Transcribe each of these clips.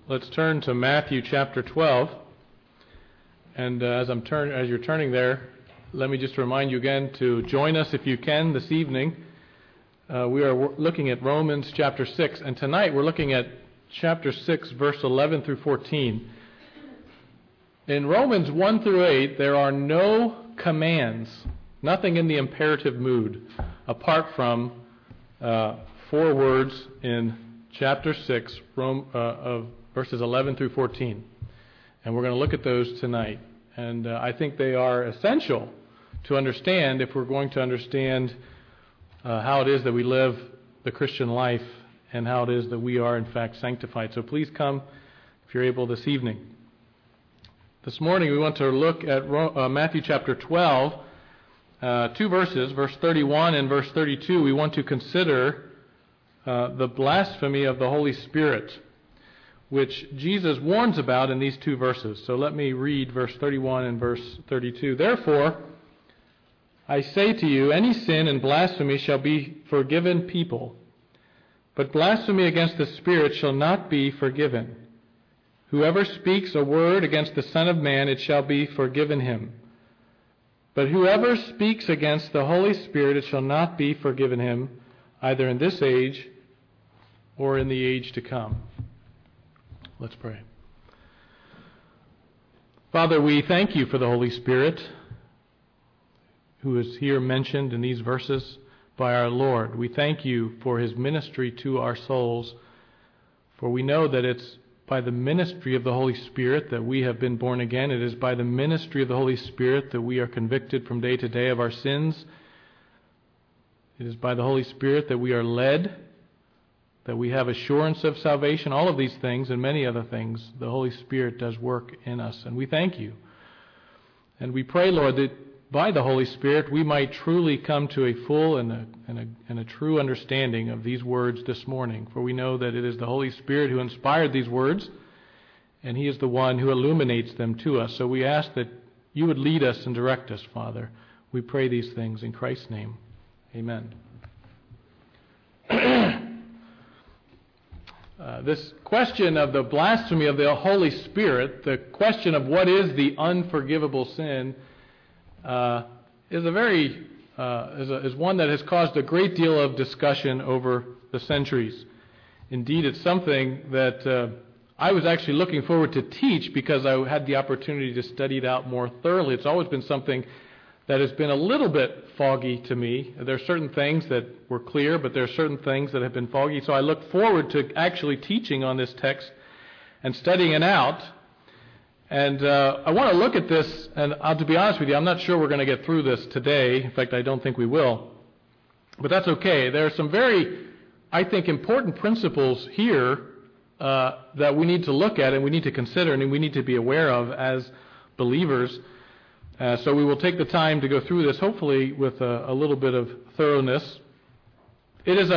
let's turn to Matthew chapter 12. And as you're turning there, let me just remind you again to join us if you can this evening. We are looking at Romans chapter 6, and tonight we're looking at chapter 6, verse 11 through 14. In Romans 1 through 8, there are no commands, nothing in the imperative mood, apart from 4 words in chapter 6 of verses 11 through 14. And we're going to look at those tonight. And I think they are essential to understand if we're going to understand how it is that we live the Christian life and how it is that we are in fact sanctified. So please come if you're able this evening. This morning we want to look at Matthew chapter 12, 2 verses, verse 31 and verse 32. We want to consider the blasphemy of the Holy Spirit, which Jesus warns about in these 2 verses. So let me read verse 31 and verse 32. Therefore, I say to you, any sin and blasphemy shall be forgiven people, but blasphemy against the Spirit shall not be forgiven. Whoever speaks a word against the Son of Man, it shall be forgiven him. But whoever speaks against the Holy Spirit, it shall not be forgiven him, either in this age or in the age to come. Let's pray. Father, we thank you for the Holy Spirit, who is here mentioned in these verses by our Lord. We thank you for his ministry to our souls, for we know that it's by the ministry of the Holy Spirit that we have been born again. It is by the ministry of the Holy Spirit that we are convicted from day to day of our sins. It is by the Holy Spirit that we are led, that we have assurance of salvation. All of these things and many other things, the Holy Spirit does work in us, and we thank you. And we pray, Lord, that by the Holy Spirit we might truly come to a full and a true understanding of these words this morning. For we know that it is the Holy Spirit who inspired these words, and he is the one who illuminates them to us. So we ask that you would lead us and direct us, Father. We pray these things in Christ's name. Amen. This question of the blasphemy of the Holy Spirit, the question of what is the unforgivable sin, is one that has caused a great deal of discussion over the centuries. Indeed, it's something that I was actually looking forward to teach because I had the opportunity to study it out more thoroughly. It's always been something that has been a little bit foggy to me. There are certain things that were clear, but there are certain things that have been foggy. So I look forward to actually teaching on this text and studying it out. And I want to look at this, and to be honest with you, I'm not sure we're going to get through this today. In fact, I don't think we will. But that's okay. There are some very, I think, important principles here that we need to look at and we need to consider and we need to be aware of as believers. So we will take the time to go through this, hopefully with a little bit of thoroughness. It's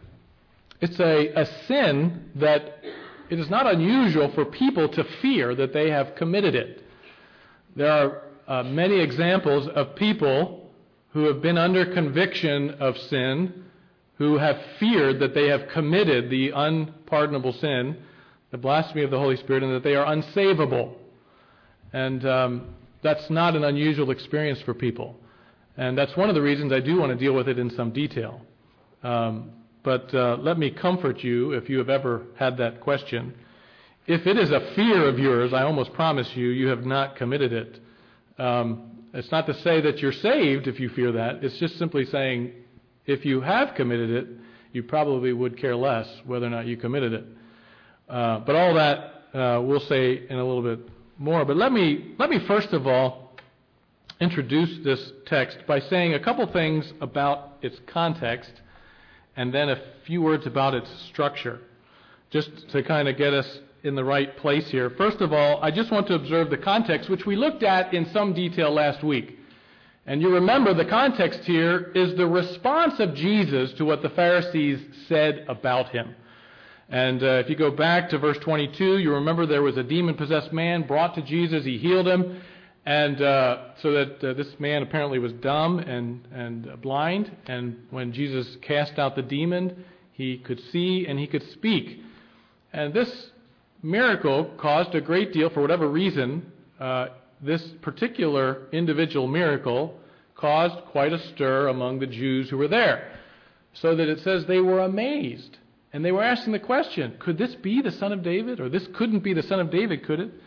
a sin that it is not unusual for people to fear that they have committed it. There are many examples of people who have been under conviction of sin, who have feared that they have committed the unpardonable sin, the blasphemy of the Holy Spirit, and that they are unsavable. And that's not an unusual experience for people. And that's one of the reasons I do want to deal with it in some detail. But let me comfort you if you have ever had that question. If it is a fear of yours, I almost promise you, you have not committed it. It's not to say that you're saved if you fear that. It's just simply saying if you have committed it, you probably would care less whether or not you committed it. But all that we'll say in a little bit more. But let me first of all introduce this text by saying a couple things about its context and then a few words about its structure, just to kind of get us in the right place here. First of all, I just want to observe the context, which we looked at in some detail last week. And you remember the context here is the response of Jesus to what the Pharisees said about him. And if you go back to verse 22, you remember there was a demon-possessed man brought to Jesus. He healed him. And so that this man apparently was dumb and blind. And when Jesus cast out the demon, he could see and he could speak. And this miracle caused a great deal, for whatever reason, this particular individual miracle caused quite a stir among the Jews who were there, so that it says they were amazed. And they were asking the question, could this be the Son of David? Or this couldn't be the Son of David, could it?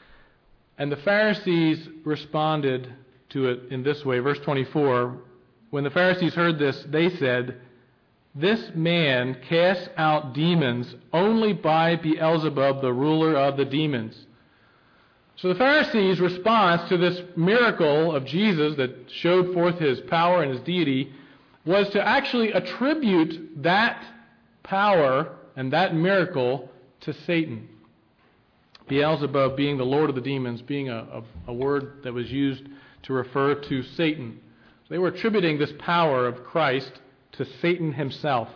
And the Pharisees responded to it in this way. Verse 24, when the Pharisees heard this, they said, "This man casts out demons only by Beelzebub, the ruler of the demons." So the Pharisees' response to this miracle of Jesus that showed forth his power and his deity was to actually attribute that power and that miracle to Satan. Beelzebub being the Lord of the demons, being a word that was used to refer to Satan. So they were attributing this power of Christ to Satan himself.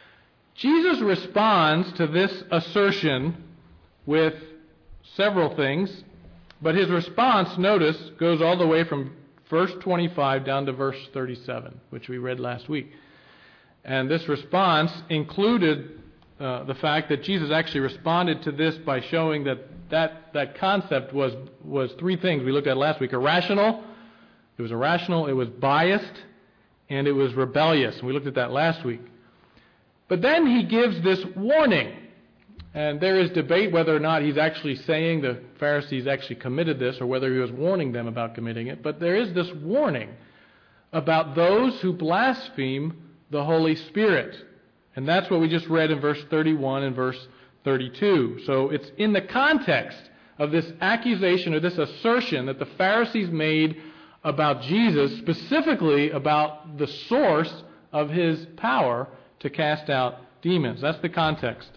Jesus responds to this assertion with several things, but his response, notice, goes all the way from verse 25 down to verse 37, which we read last week. And this response included the fact that Jesus actually responded to this by showing that concept was three things we looked at last week. Irrational, it was biased, and it was rebellious. And we looked at that last week. But then he gives this warning. And there is debate whether or not he's actually saying the Pharisees actually committed this or whether he was warning them about committing it. But there is this warning about those who blaspheme the Holy Spirit. And that's what we just read in verse 31 and verse 32. So it's in the context of this accusation or this assertion that the Pharisees made about Jesus, specifically about the source of his power to cast out demons. That's the context.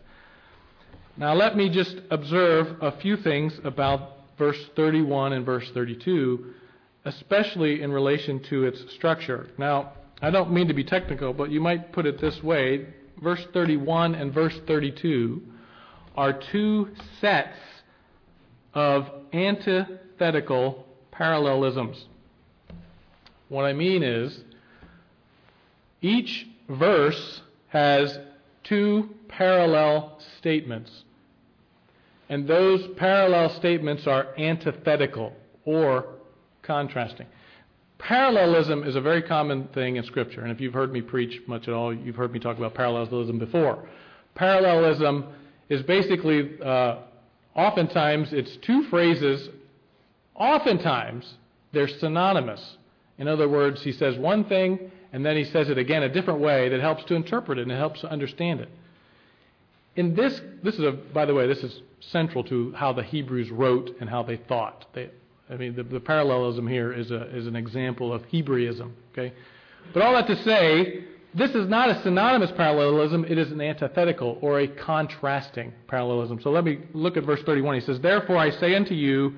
Now let me just observe a few things about verse 31 and verse 32, especially in relation to its structure. Now, I don't mean to be technical, but you might put it this way. Verse 31 and verse 32 are two sets of antithetical parallelisms. What I mean is, each verse has two parallel statements. And those parallel statements are antithetical or contrasting. Parallelism is a very common thing in Scripture. And if you've heard me preach much at all, you've heard me talk about parallelism before. Parallelism is basically, oftentimes, it's two phrases. Oftentimes, they're synonymous. In other words, he says one thing, and then he says it again a different way that helps to interpret it and it helps to understand it. In this is by the way, this is central to how the Hebrews wrote and how they thought. The parallelism here is an example of Hebraism. Okay, but all that to say, this is not a synonymous parallelism. It is an antithetical or a contrasting parallelism. So let me look at verse 31. He says, "Therefore I say unto you,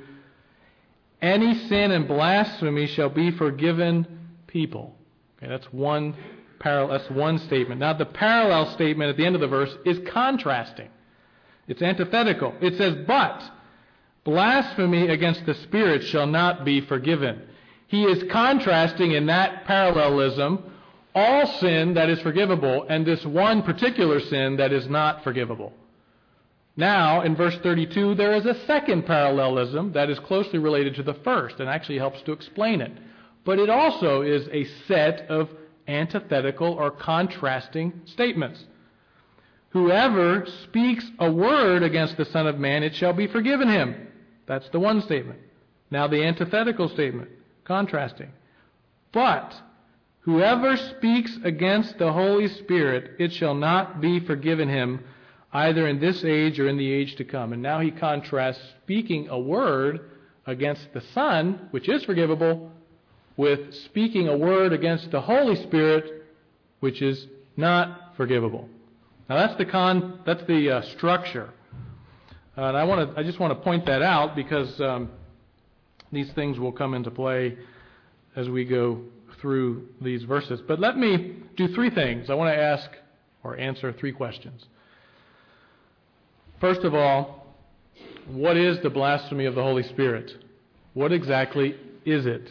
any sin and blasphemy shall be forgiven people." Okay, that's one statement. Now the parallel statement at the end of the verse is contrasting. It's antithetical. It says, "But blasphemy against the Spirit shall not be forgiven." He is contrasting in that parallelism all sin that is forgivable and this one particular sin that is not forgivable. Now, in verse 32, there is a second parallelism that is closely related to the first and actually helps to explain it. But it also is a set of antithetical or contrasting statements. "Whoever speaks a word against the Son of Man, it shall be forgiven him." That's the one statement. Now the antithetical statement, contrasting. "But whoever speaks against the Holy Spirit, it shall not be forgiven him, either in this age or in the age to come." And now he contrasts speaking a word against the Son, which is forgivable, with speaking a word against the Holy Spirit, which is not forgivable. Now that's the structure, and I just want to point that out because these things will come into play as we go through these verses. But let me do three things. I want to ask or answer three questions. First of all, what is the blasphemy of the Holy Spirit? What exactly is it?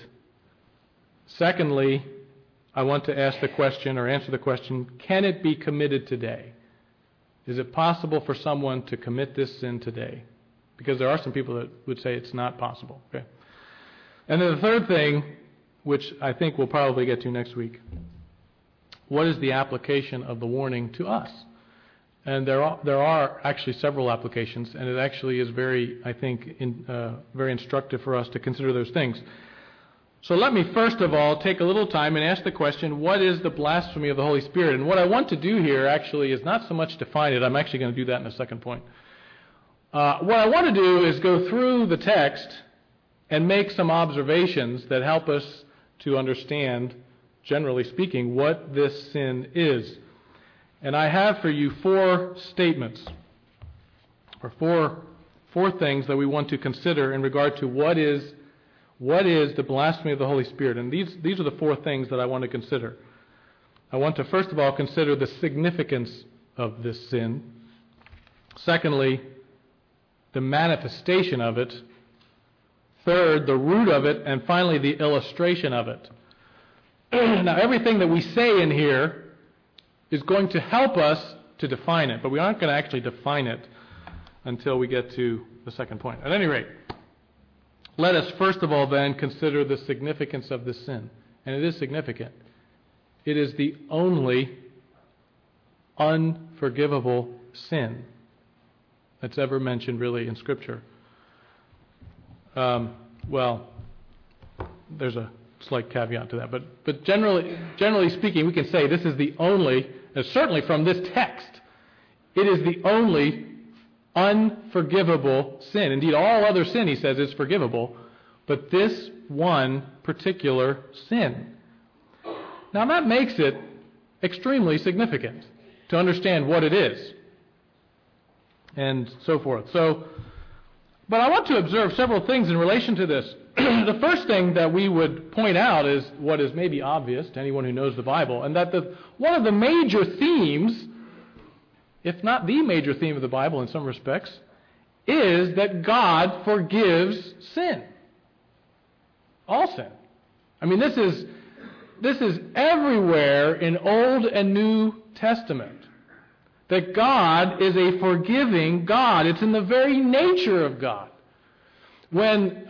Secondly, I want to ask the question or answer the question, can it be committed today? Is it possible for someone to commit this sin today? Because there are some people that would say it's not possible. Okay. And then the third thing, which I think we'll probably get to next week, what is the application of the warning to us? And there are actually several applications, and it actually is very, I think, very instructive for us to consider those things. So let me first of all take a little time and ask the question, what is the blasphemy of the Holy Spirit? And what I want to do here actually is not so much define it. I'm actually going to do that in a second point. What I want to do is go through the text and make some observations that help us to understand, generally speaking, what this sin is. And I have for you four statements, or four things that we want to consider in regard to what is the blasphemy of the Holy Spirit. And these are the four things that I want to consider. I want to first of all consider the significance of this sin. Secondly, the manifestation of it. Third, the root of it. And finally, the illustration of it. Now, everything that we say in here is going to help us to define it, but we aren't going to actually define it until we get to the second point. At any rate, let us first of all then consider the significance of this sin. And it is significant. It is the only unforgivable sin that's ever mentioned really in Scripture. Well, there's a slight caveat to that, but generally speaking, we can say this is the only, certainly from this text, it is the only unforgivable sin. Indeed, all other sin, he says, is forgivable, but this one particular sin. Now, that makes it extremely significant to understand what it is, and so forth. But I want to observe several things in relation to this. The first thing that we would point out is what is maybe obvious to anyone who knows the Bible, and that one of the major themes, if not the major theme of the Bible in some respects, is that God forgives sin. All sin. I mean, this is everywhere in Old and New Testament. That God is a forgiving God. It's in the very nature of God. When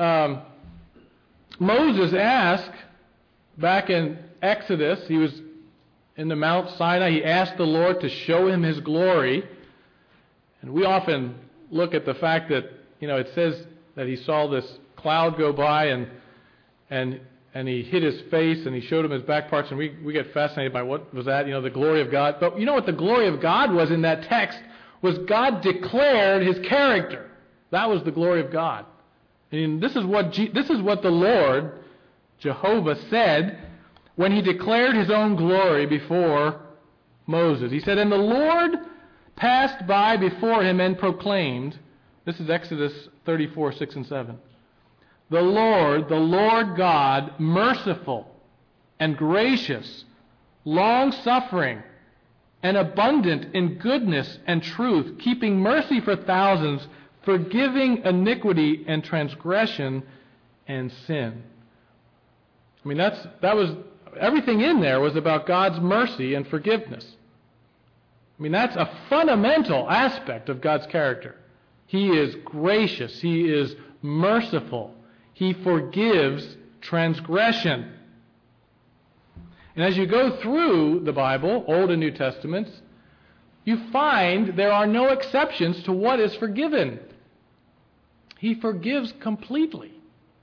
Moses asked, back in Exodus, he was in the Mount Sinai, he asked the Lord to show him his glory. And we often look at the fact that, it says that he saw this cloud go by and he hid his face and he showed him his back parts, and we get fascinated by what was that, the glory of God. But you know what the glory of God was in that text? Was God declared his character. That was the glory of God. And this is what the Lord, Jehovah, said when he declared his own glory before Moses. He said, "And the Lord passed by before him and proclaimed," this is Exodus 34, 6 and 7, the Lord God, merciful and gracious, long-suffering, and abundant in goodness and truth, keeping mercy for thousands, forgiving iniquity and transgression and sin. I mean, that was everything in there was about God's mercy and forgiveness. I mean, that's a fundamental aspect of God's character. He is gracious. He is merciful. He forgives transgression. And as you go through the Bible, Old and New Testaments, you find there are no exceptions to what is forgiven. He forgives completely.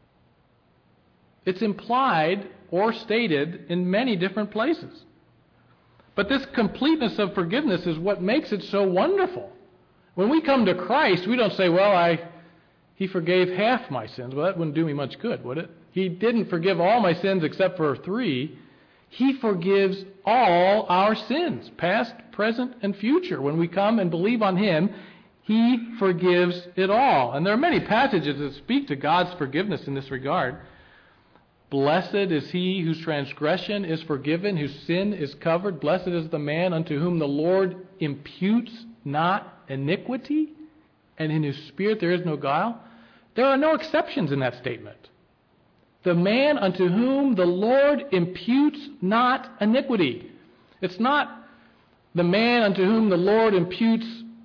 It's implied or stated in many different places. But this completeness of forgiveness is what makes it so wonderful. When we come to Christ, we don't say, well, He forgave half my sins. Well, that wouldn't do me much good, would it? He didn't forgive all my sins except for 3. He forgives all our sins, past, present, and future. When we come and believe on Him, He forgives it all. And there are many passages that speak to God's forgiveness in this regard. Blessed is he whose transgression is forgiven, whose sin is covered. Blessed is the man unto whom the Lord imputes not iniquity, and in whose spirit there is no guile. There are no exceptions in that statement. The man unto whom the Lord imputes not iniquity. It's not the man unto whom the Lord imputes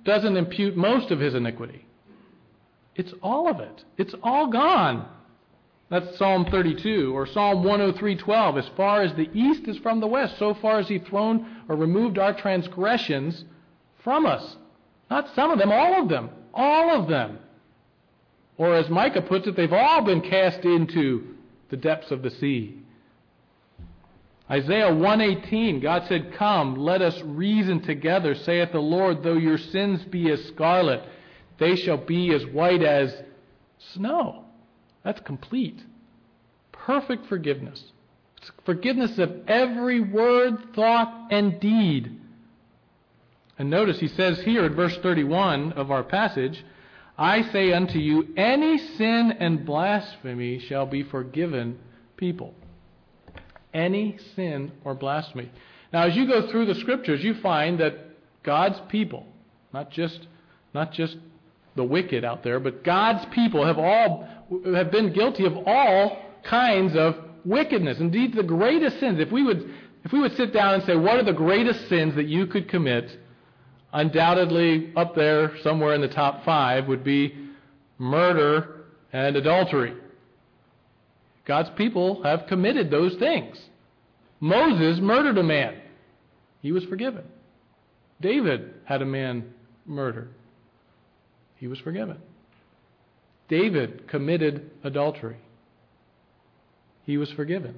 doesn't impute most of his iniquity. It's all of it. It's all gone. That's Psalm 32 or Psalm 103:12. As far as the east is from the west, so far as he thrown or removed our transgressions from us. Not some of them, all of them. All of them. Or as Micah puts it, they've all been cast into the depths of the sea. Isaiah 1:18, God said, "Come, let us reason together, saith the Lord, though your sins be as scarlet, they shall be as white as snow." That's complete. Perfect forgiveness. It's forgiveness of every word, thought, and deed. And notice he says here in verse 31 of our passage, "I say unto you, any sin and blasphemy shall be forgiven people." Any sin or blasphemy. Now, as you go through the Scriptures, you find that God's people, not just the wicked out there, but God's people have been guilty of all kinds of wickedness. Indeed, the greatest sins. If we would sit down and say, what are the greatest sins that you could commit? Undoubtedly, up there somewhere in the top 5 would be murder and adultery. God's people have committed those things. Moses murdered a man. He was forgiven. David had a man murdered. He was forgiven. David committed adultery. He was forgiven.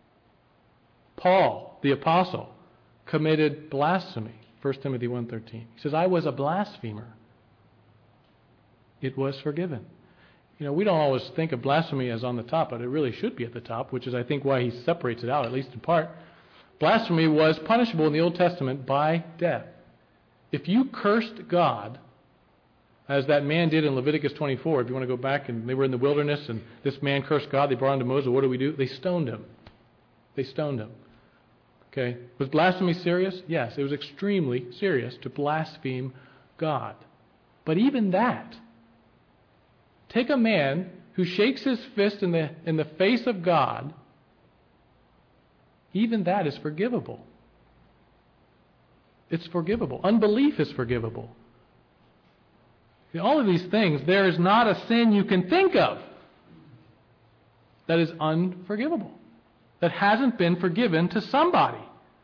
Paul, the apostle, committed blasphemy. 1 Timothy 1:13. He says, "I was a blasphemer." It was forgiven. We don't always think of blasphemy as on the top, but it really should be at the top, which is, I think, why he separates it out, at least in part. Blasphemy was punishable in the Old Testament by death. If you cursed God, as that man did in Leviticus 24, if you want to go back, and they were in the wilderness, and this man cursed God, they brought him to Moses. What do? They stoned him. They stoned him. Okay? Was blasphemy serious? Yes, it was extremely serious to blaspheme God. But even that, take a man who shakes his fist in the face of God, even that is forgivable. It's forgivable. Unbelief is forgivable. All of these things, there is not a sin you can think of that is unforgivable, that hasn't been forgiven to somebody.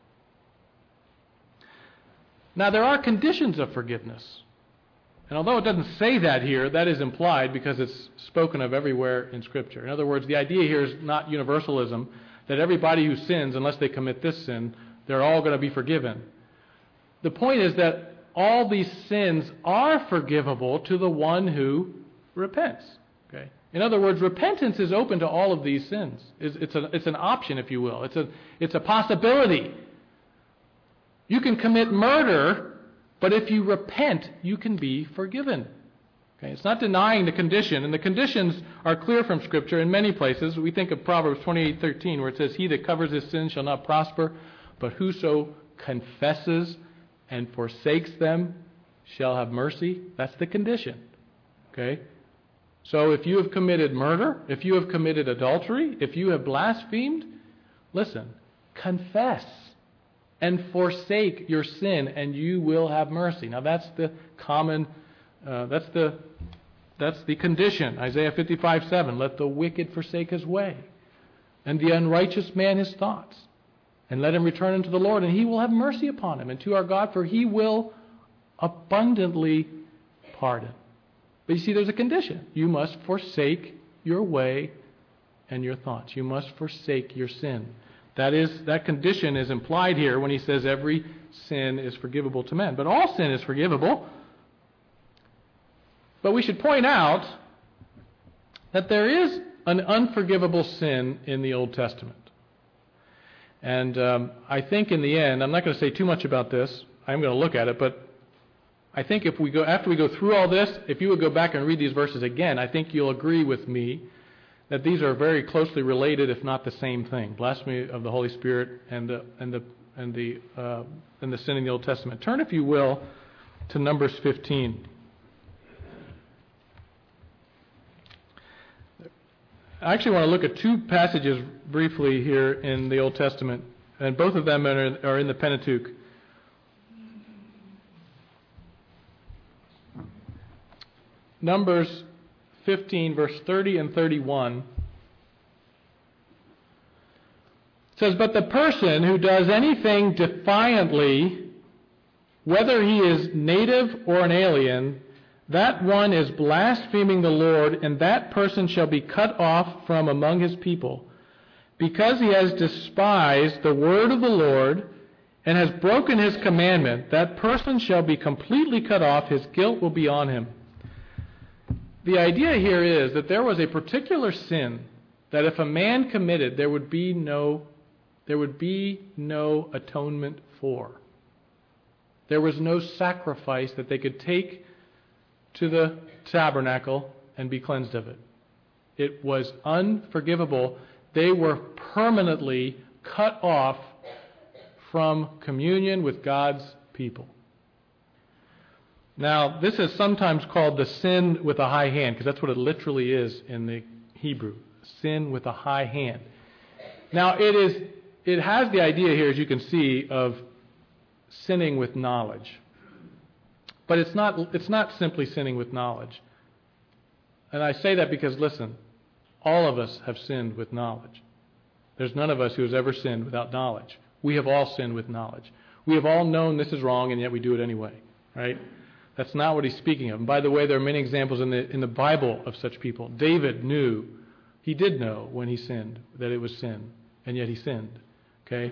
Now, there are conditions of forgiveness. And although it doesn't say that here, that is implied because it's spoken of everywhere in Scripture. In other words, the idea here is not universalism, that everybody who sins, unless they commit this sin, they're all going to be forgiven. The point is that all these sins are forgivable to the one who repents. Okay? In other words, repentance is open to all of these sins. It's an option, if you will. It's a possibility. You can commit murder, but if you repent, you can be forgiven. Okay? It's not denying the condition, and the conditions are clear from Scripture in many places. We think of Proverbs 28:13, where it says, "He that covers his sins shall not prosper, but whoso confesses and forsakes them shall have mercy." That's the condition. Okay? So if you have committed murder, if you have committed adultery, if you have blasphemed, listen, confess and forsake your sin, and you will have mercy. Now that's the common, that's the condition. Isaiah 55:7, "Let the wicked forsake his way, and the unrighteous man his thoughts. And let him return unto the Lord, and he will have mercy upon him, and to our God, for he will abundantly pardon." But you see, there's a condition. You must forsake your way and your thoughts. You must forsake your sin. That condition is implied here when he says every sin is forgivable to men. But all sin is forgivable. But we should point out that there is an unforgivable sin in the Old Testament. And I think in the end, I'm not going to say too much about this. I'm going to look at it, but I think after we go through all this, if you would go back and read these verses again, I think you'll agree with me that these are very closely related, if not the same thing: blasphemy of the Holy Spirit and the sin in the Old Testament. Turn, if you will, to Numbers 15. I actually want to look at two passages briefly here in the Old Testament, and both of them are in the Pentateuch. Numbers 15, verse 30 and 31. It says, "But the person who does anything defiantly, whether he is native or an alien, that one is blaspheming the Lord, and that person shall be cut off from among his people. Because he has despised the word of the Lord and has broken his commandment, that person shall be completely cut off. His guilt will be on him." The idea here is that there was a particular sin that if a man committed, there would be no atonement for. There was no sacrifice that they could take to the tabernacle and be cleansed of it. It was unforgivable. They were permanently cut off from communion with God's people. Now, this is sometimes called the sin with a high hand, because that's what it literally is in the Hebrew. Sin with a high hand. Now, it has the idea here, as you can see, of sinning with knowledge. But it's not simply sinning with knowledge. And I say that because, listen, all of us have sinned with knowledge. There's none of us who has ever sinned without knowledge. We have all sinned with knowledge. We have all known this is wrong, and yet we do it anyway, right? That's not what he's speaking of. And by the way, there are many examples in the Bible of such people. David knew, he did know when he sinned that it was sin, and yet he sinned. Okay?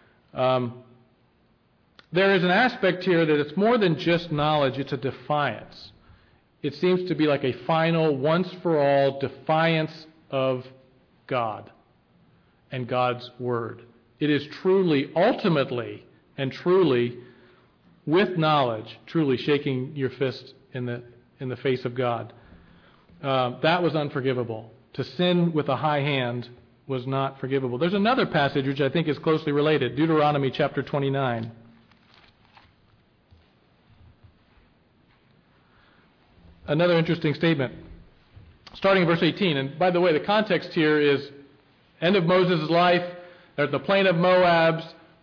There is an aspect here that it's more than just knowledge, it's a defiance. It seems to be like a final, once-for-all defiance of God and God's Word. It is truly, ultimately, and truly, with knowledge, truly shaking your fist in the face of God. That was unforgivable. To sin with a high hand was not forgivable. There's another passage which I think is closely related, Deuteronomy chapter 29. Another interesting statement. Starting in verse 18. And by the way, the context here is end of Moses' life. They're at the plain of Moab,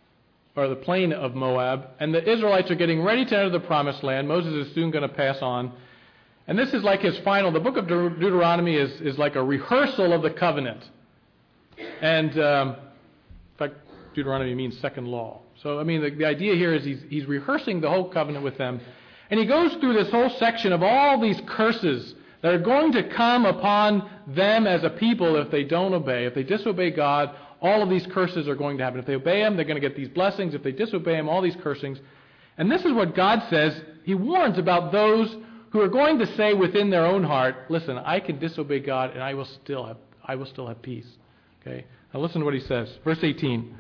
and the Israelites are getting ready to enter the promised land. Moses is soon going to pass on. And this is like his final, the book of Deuteronomy is like a rehearsal of the covenant. And, in fact, Deuteronomy means second law. So, I mean, the idea here is he's rehearsing the whole covenant with them. And he goes through this whole section of all these curses that are going to come upon them as a people if they don't obey. If they disobey God, all of these curses are going to happen. If they obey Him, they're going to get these blessings. If they disobey Him, all these cursings. And this is what God says. He warns about those who are going to say within their own heart, listen, I can disobey God and I will still have peace. Okay? Now listen to what He says. Verse 18.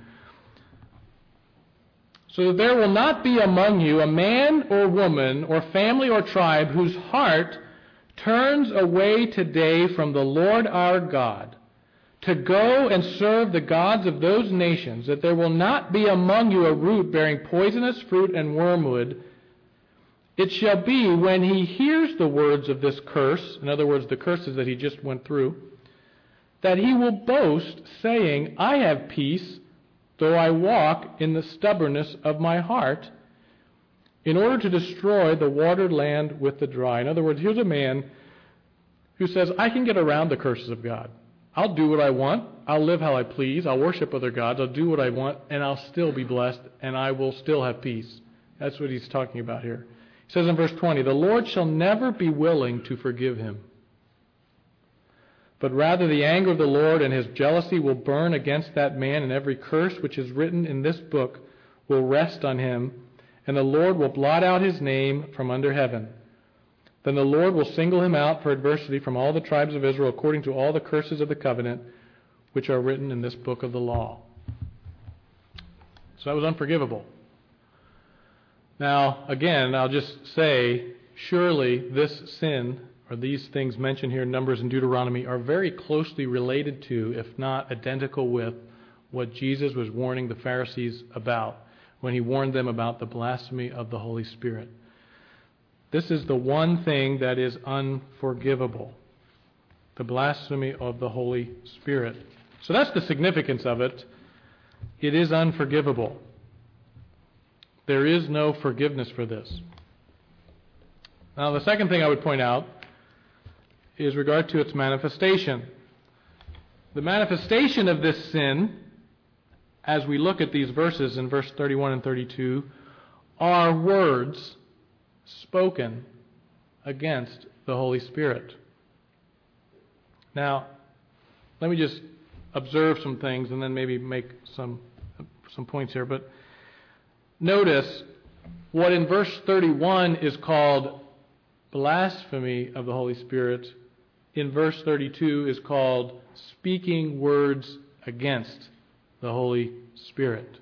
"So that there will not be among you a man or woman or family or tribe whose heart turns away today from the Lord our God to go and serve the gods of those nations, that there will not be among you a root bearing poisonous fruit and wormwood. It shall be when he hears the words of this curse," in other words, the curses that he just went through, "that he will boast, saying, I have peace, though I walk in the stubbornness of my heart, in order to destroy the watered land with the dry." In other words, here's a man who says, I can get around the curses of God. I'll do what I want. I'll live how I please. I'll worship other gods. I'll do what I want, and I'll still be blessed, and I will still have peace. That's what he's talking about here. He says in verse 20, "The Lord shall never be willing to forgive him, but rather the anger of the Lord and His jealousy will burn against that man, and every curse which is written in this book will rest on him, and the Lord will blot out his name from under heaven. Then the Lord will single him out for adversity from all the tribes of Israel, according to all the curses of the covenant which are written in this book of the law." So that was unforgivable. Now, again, I'll just say, surely this sin, or these things mentioned here in Numbers and Deuteronomy, are very closely related to, if not identical with, what Jesus was warning the Pharisees about when He warned them about the blasphemy of the Holy Spirit. This is the one thing that is unforgivable, the blasphemy of the Holy Spirit. So that's the significance of it. It is unforgivable. There is no forgiveness for this. Now, the second thing I would point out is regard to its manifestation. The manifestation of this sin, as we look at these verses in verse 31 and 32, are words spoken against the Holy Spirit. Now, let me just observe some things and then maybe make some points here. But notice what in verse 31 is called blasphemy of the Holy Spirit, in verse 32 is called speaking words against the Holy Spirit.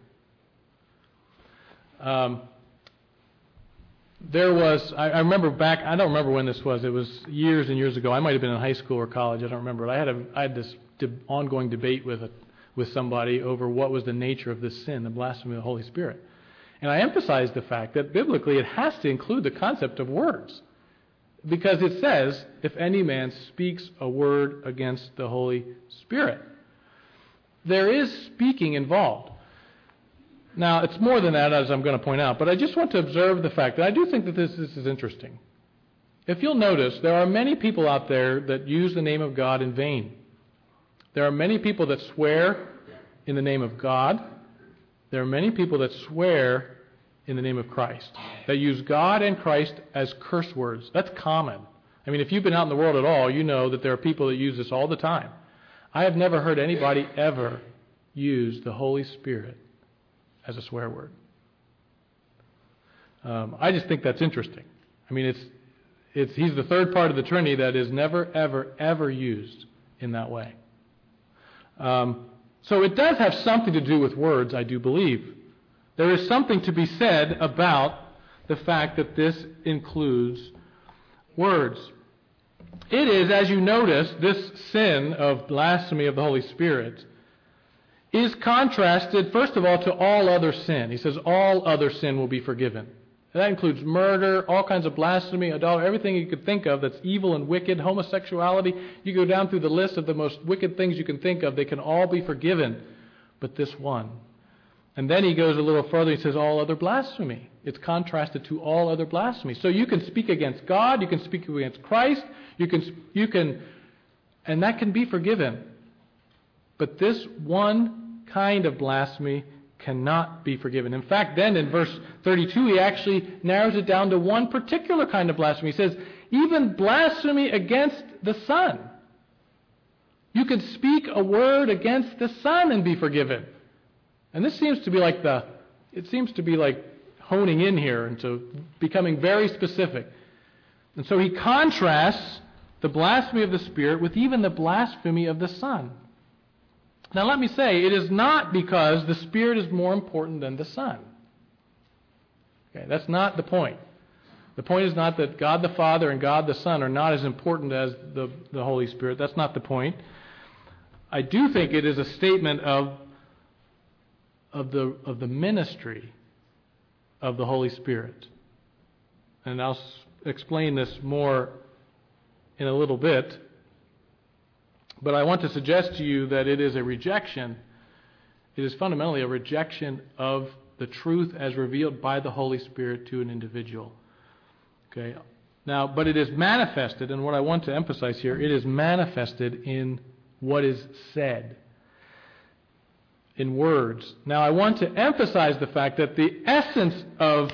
I remember back, I don't remember when this was, it was years and years ago. I might have been in high school or college, I don't remember. But I had this ongoing debate with somebody over what was the nature of this sin, the blasphemy of the Holy Spirit. And I emphasized the fact that biblically it has to include the concept of words. Because it says, if any man speaks a word against the Holy Spirit. There is speaking involved. Now, it's more than that, as I'm going to point out, but I just want to observe the fact that I do think that this is interesting. If you'll notice, there are many people out there that use the name of God in vain. There are many people that swear in the name of God. There are many people that swear in the name of Christ, that use God and Christ as curse words. That's common. I mean, if you've been out in the world at all, you know that there are people that use this all the time. I have never heard anybody ever use the Holy Spirit as a swear word. I just think that's interesting. I mean, he's the third part of the Trinity that is never, ever, ever used in that way. So it does have something to do with words, I do believe. There is something to be said about the fact that this includes words. It is, as you notice, this sin of blasphemy of the Holy Spirit is contrasted, first of all, to all other sin. He says all other sin will be forgiven. And that includes murder, all kinds of blasphemy, adultery, everything you could think of that's evil and wicked, homosexuality. You go down through the list of the most wicked things you can think of. They can all be forgiven, but this one. And then he goes a little further. He says all other blasphemy. It's contrasted to all other blasphemy. So you can speak against God. You can speak against Christ. You can, and that can be forgiven. But this one kind of blasphemy cannot be forgiven. In fact, then in verse 32, he actually narrows it down to one particular kind of blasphemy. He says, even blasphemy against the Son. You can speak a word against the Son and be forgiven. And this seems to be like honing in here into becoming very specific. And so he contrasts the blasphemy of the Spirit with even the blasphemy of the Son. Now let me say, it is not because the Spirit is more important than the Son. Okay, that's not the point. The point is not that God the Father and God the Son are not as important as the Holy Spirit. That's not the point. I do think it is a statement of the ministry of the Holy Spirit. And I'll explain this more in a little bit. But I want to suggest to you that it is a rejection. It is fundamentally a rejection of the truth as revealed by the Holy Spirit to an individual. Okay. Now, but it is manifested, and what I want to emphasize here, it is manifested in what is said, in words. Now, I want to emphasize the fact that the essence of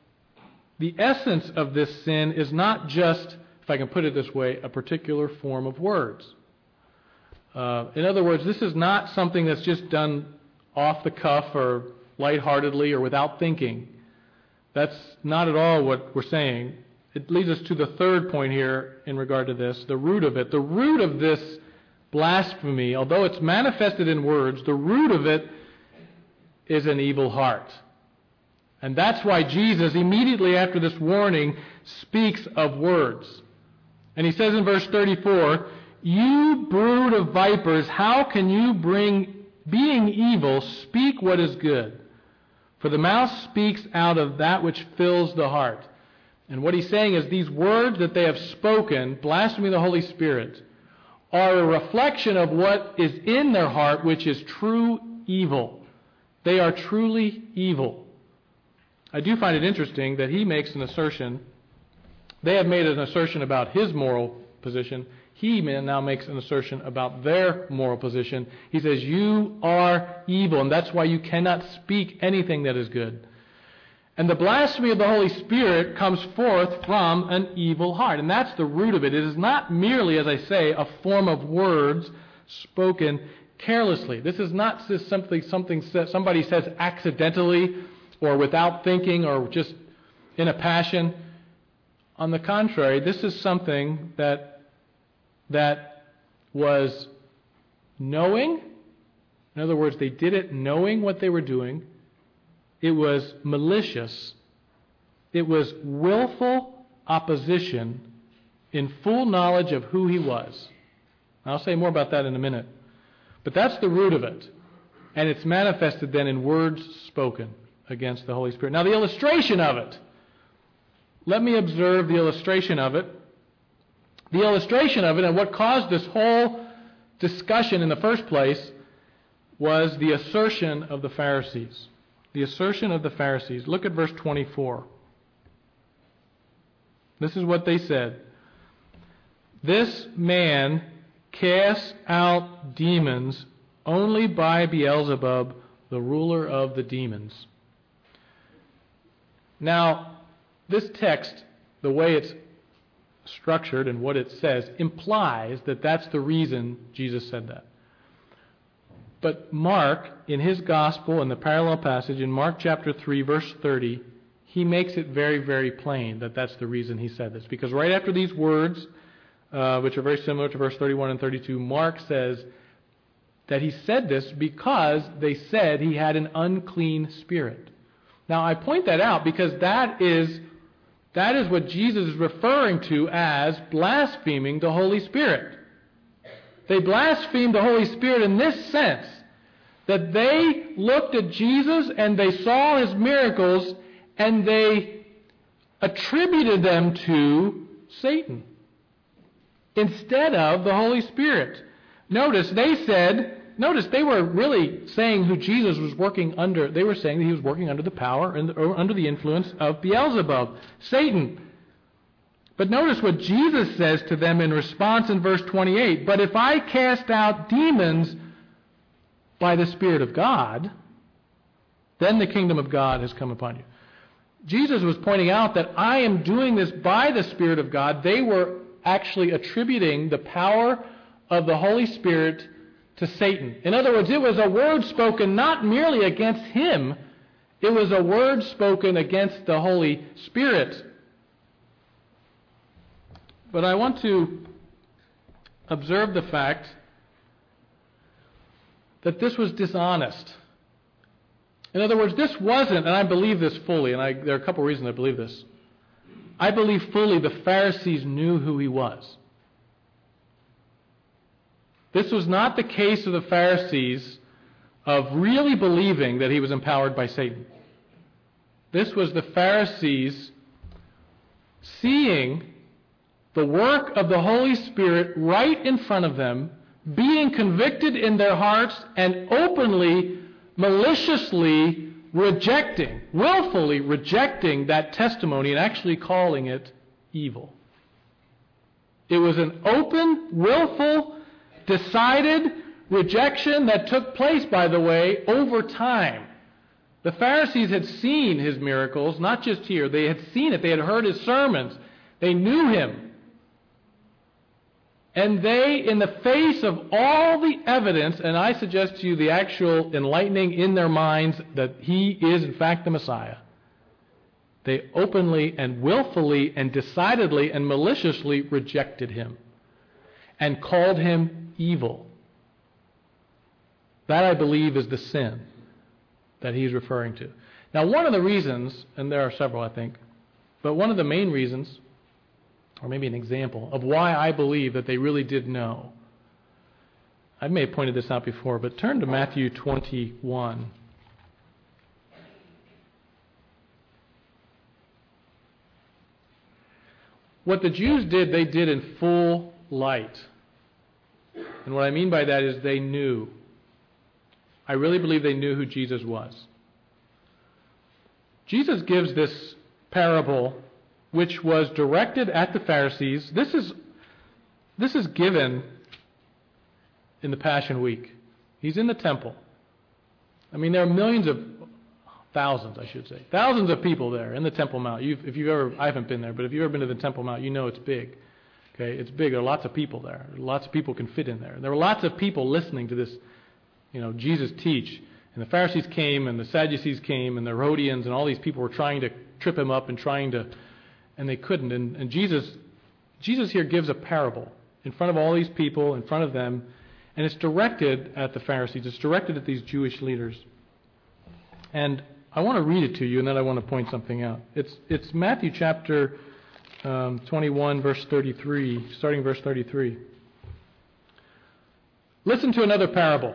this sin is not just, if I can put it this way, a particular form of words. In other words, this is not something that's just done off the cuff or lightheartedly or without thinking. That's not at all what we're saying. It leads us to the third point here in regard to this, the root of it. The root of this blasphemy, although it's manifested in words, the root of it is an evil heart. And that's why Jesus, immediately after this warning, speaks of words. And he says in verse 34, "You brood of vipers, how can you, being evil, speak what is good? For the mouth speaks out of that which fills the heart." And what he's saying is these words that they have spoken, blaspheming the Holy Spirit, are a reflection of what is in their heart, which is true evil. They are truly evil. I do find it interesting that he makes an assertion. They have made an assertion about his moral position. he now makes an assertion about their moral position. He says, you are evil, and that's why you cannot speak anything that is good. And the blasphemy of the Holy Spirit comes forth from an evil heart. And that's the root of it. It is not merely, as I say, a form of words spoken carelessly. This is not just something somebody says accidentally or without thinking or just in a passion. On the contrary, this is something that was knowing. In other words, they did it knowing what they were doing. It was malicious. It was willful opposition in full knowledge of who he was. I'll say more about that in a minute. But that's the root of it. And it's manifested then in words spoken against the Holy Spirit. Now the illustration of it. Let me observe the illustration of it. The illustration of it and what caused this whole discussion in the first place was the assertion of the Pharisees. The assertion of the Pharisees. Look at verse 24. This is what they said. This man casts out demons only by Beelzebub, the ruler of the demons. Now, this text, the way it's structured and what it says, implies that that's the reason Jesus said that. But Mark, in his gospel, in the parallel passage, in Mark chapter 3, verse 30, he makes it very, very plain that that's the reason he said this. Because right after these words, which are very similar to verse 31 and 32, Mark says that he said this because they said he had an unclean spirit. Now, I point that out because that is what Jesus is referring to as blaspheming the Holy Spirit. They blasphemed the Holy Spirit in this sense, that they looked at Jesus and they saw his miracles and they attributed them to Satan instead of the Holy Spirit. Notice they were really saying who Jesus was working under. They were saying that he was working under the power or under the influence of Beelzebub, Satan. But notice what Jesus says to them in response in verse 28. But if I cast out demons by the Spirit of God, then the kingdom of God has come upon you. Jesus was pointing out that I am doing this by the Spirit of God. They were actually attributing the power of the Holy Spirit to Satan. In other words, it was a word spoken not merely against him, it was a word spoken against the Holy Spirit. But I want to observe the fact that this was dishonest. In other words, this wasn't, and I believe this fully, and there are a couple reasons I believe this. I believe fully the Pharisees knew who he was. This was not the case of the Pharisees of really believing that he was empowered by Satan. This was the Pharisees seeing the work of the Holy Spirit right in front of them, being convicted in their hearts and openly, maliciously rejecting, willfully rejecting that testimony and actually calling it evil. It was an open, willful, decided rejection that took place, by the way, over time. The Pharisees had seen his miracles, not just here. They had seen it. They had heard his sermons. They knew him. And they, in the face of all the evidence, and I suggest to you the actual enlightening in their minds that he is in fact the Messiah, they openly and willfully and decidedly and maliciously rejected him and called him evil. That, I believe, is the sin that he's referring to. Now, one of the reasons, and there are several, I think, but one of the main reasons, or maybe an example, of why I believe that they really did know. I may have pointed this out before, but turn to Matthew 21. What the Jews did, they did in full light. And what I mean by that is they knew. I really believe they knew who Jesus was. Jesus gives this parable which was directed at the Pharisees. This This is given in the Passion Week. He's in the temple. I mean, there are thousands of people there in the Temple Mount. I haven't been there, but if you've ever been to the Temple Mount, you know it's big. Okay, it's big. There are lots of people there. Lots of people can fit in there. There were lots of people listening to this, Jesus teach. And the Pharisees came, and the Sadducees came, and the Herodians, and all these people were trying to trip him up and they couldn't. And Jesus here gives a parable in front of all these people, in front of them, and it's directed at the Pharisees. It's directed at these Jewish leaders. And I want to read it to you, and then I want to point something out. It's Matthew chapter 21, verse 33, starting verse 33. Listen to another parable.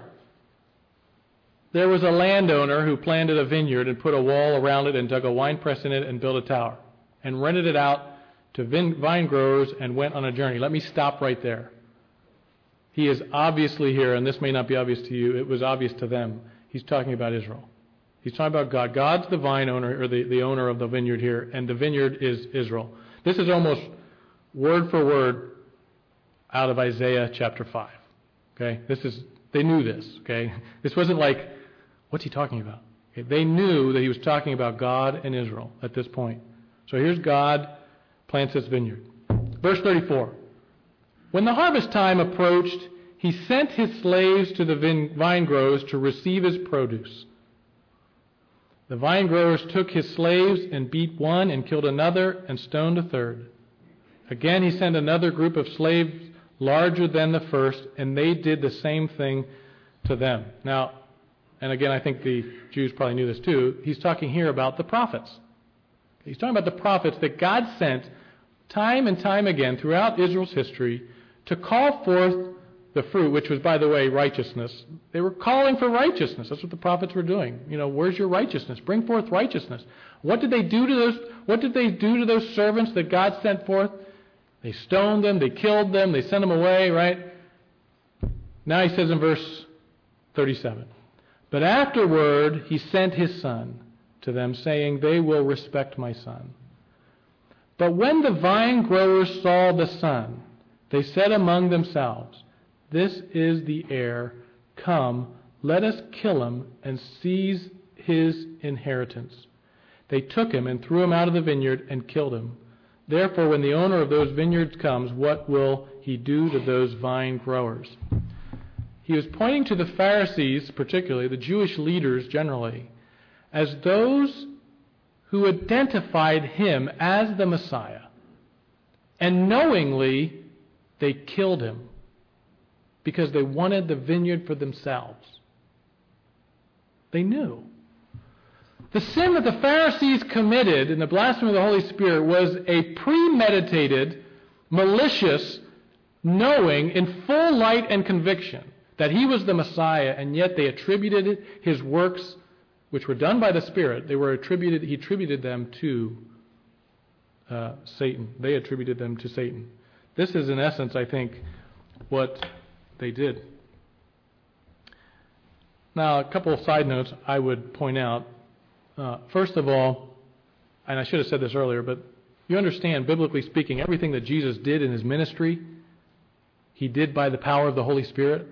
There was a landowner who planted a vineyard and put a wall around it and dug a winepress in it and built a tower and rented it out to vine growers and went on a journey. Let me stop right there. He is obviously here, and this may not be obvious to you, it was obvious to them. He's talking about Israel. He's talking about God. God's the vine owner, or the owner of the vineyard here, and the vineyard is Israel. This is almost word for word out of Isaiah chapter 5. Okay? They knew this. Okay? This wasn't like, what's he talking about? Okay? They knew that he was talking about God and Israel at this point. So here's God plants this vineyard. Verse 34. When the harvest time approached, he sent his slaves to the vine growers to receive his produce. The vine growers took his slaves and beat one and killed another and stoned a third. Again he sent another group of slaves larger than the first, and they did the same thing to them. Now, and again, I think the Jews probably knew this too, he's talking here about the prophets. He's talking about the prophets that God sent time and time again throughout Israel's history to call forth the fruit, which was, by the way, righteousness. They were calling for righteousness. That's what the prophets were doing. Where's your righteousness? Bring forth righteousness. What did they do to those servants that God sent forth? They stoned them, they killed them, they sent them away, right? Now he says in verse 37, but afterward he sent his son to them, saying, they will respect my son. But when the vine growers saw the son, they said among themselves, this is the heir. Come, let us kill him and seize his inheritance. They took him and threw him out of the vineyard and killed him. Therefore, when the owner of those vineyards comes, what will he do to those vine growers? He was pointing to the Pharisees, particularly, the Jewish leaders generally, as those who identified him as the Messiah. And knowingly, they killed him because they wanted the vineyard for themselves. They knew. The sin that the Pharisees committed in the blasphemy of the Holy Spirit was a premeditated, malicious, knowing in full light and conviction that he was the Messiah, and yet they attributed his works, which were done by the Spirit, he attributed them to Satan. They attributed them to Satan. This is, in essence, I think, what they did. Now, a couple of side notes I would point out. First of all, and I should have said this earlier, but you understand, biblically speaking, everything that Jesus did in his ministry, he did by the power of the Holy Spirit.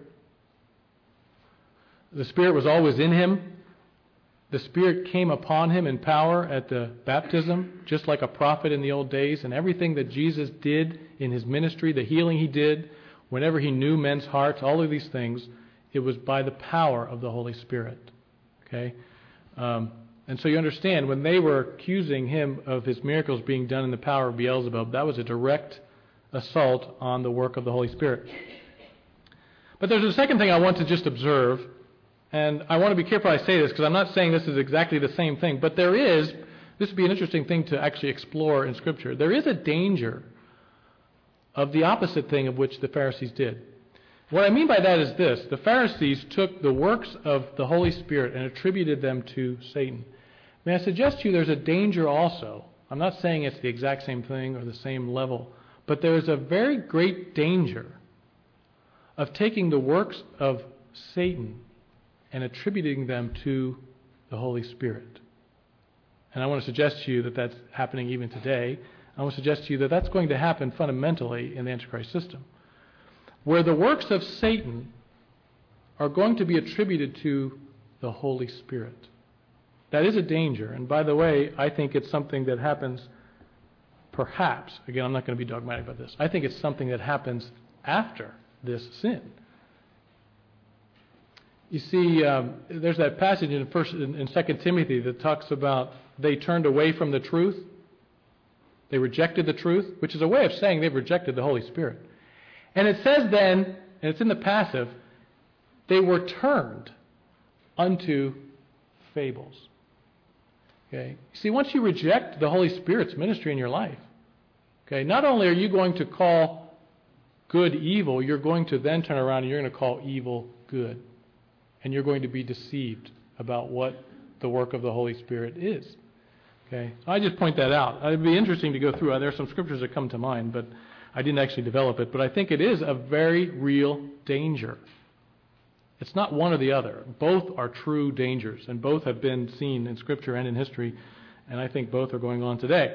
The Spirit was always in him. The Spirit came upon him in power at the baptism, just like a prophet in the old days. And everything that Jesus did in his ministry, the healing he did, whenever he knew men's hearts, all of these things, it was by the power of the Holy Spirit. Okay? And so you understand, when they were accusing him of his miracles being done in the power of Beelzebub, that was a direct assault on the work of the Holy Spirit. But there's a second thing I want to just observe, and I want to be careful I say this, because I'm not saying this is exactly the same thing, but this would be an interesting thing to actually explore in Scripture. There is a danger of the opposite thing of which the Pharisees did. What I mean by that is this. The Pharisees took the works of the Holy Spirit and attributed them to Satan. May I suggest to you there's a danger also. I'm not saying it's the exact same thing or the same level, but there is a very great danger of taking the works of Satan and attributing them to the Holy Spirit. And I want to suggest to you that that's happening even today. I want to suggest to you that that's going to happen fundamentally in the Antichrist system. where the works of Satan are going to be attributed to the Holy Spirit. That is a danger. And by the way, I think it's something that happens perhaps, again, I'm not going to be dogmatic about this, I think it's something that happens after this sin. You see, there's that passage in 2 Timothy that talks about they turned away from the truth. They rejected the truth, which is a way of saying they've rejected the Holy Spirit. And it says then, and it's in the passive, they were turned unto fables. Okay? See, once you reject the Holy Spirit's ministry in your life, okay, not only are you going to call good evil, you're going to then turn around and you're going to call evil good. And you're going to be deceived about what the work of the Holy Spirit is. Okay? So I just point that out. It'd be interesting to go through. There are some scriptures that come to mind, but I didn't actually develop it. But I think it is a very real danger. It's not one or the other. Both are true dangers, and both have been seen in Scripture and in history, and I think both are going on today.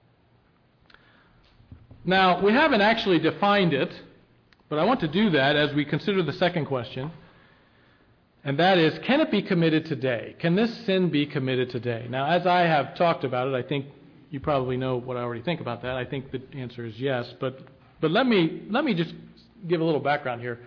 Now, we haven't actually defined it, but I want to do that as we consider the second question. And that is, can it be committed today? Can this sin be committed today? Now, as I have talked about it, I think you probably know what I already think about that. I think the answer is yes. But let me just give a little background here.